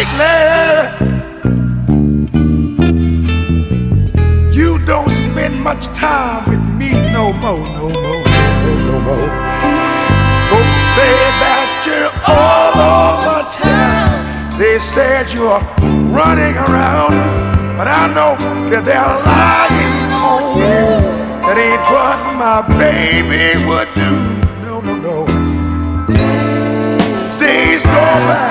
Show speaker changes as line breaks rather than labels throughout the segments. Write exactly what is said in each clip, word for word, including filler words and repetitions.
lately you don't spend much time with me no more, no more, no, no more. Folks say that you're all over town. They said you're running around, but I know that they're lying on you. That ain't what my baby would do. No, no, no. Days go by,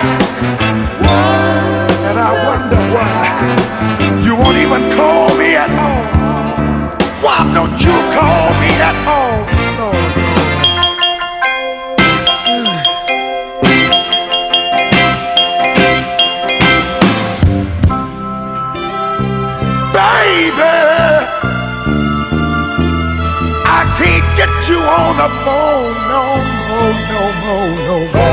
and I wonder why you won't even call me at all. Why don't you call me at all? No, baby, I can't get you on the phone. No, no, no, no, no, no.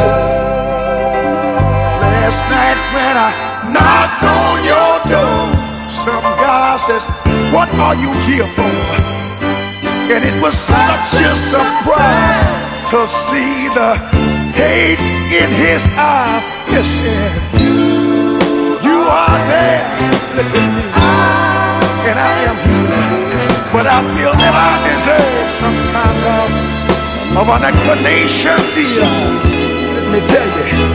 Last night when I knocked on your door, some guy says, what are you here for? And it was such a surprise to see the hate in his eyes. Listen, you are there, look at me, and I am here, but I feel that I deserve some kind of, of an explanation, dear. Let me tell you,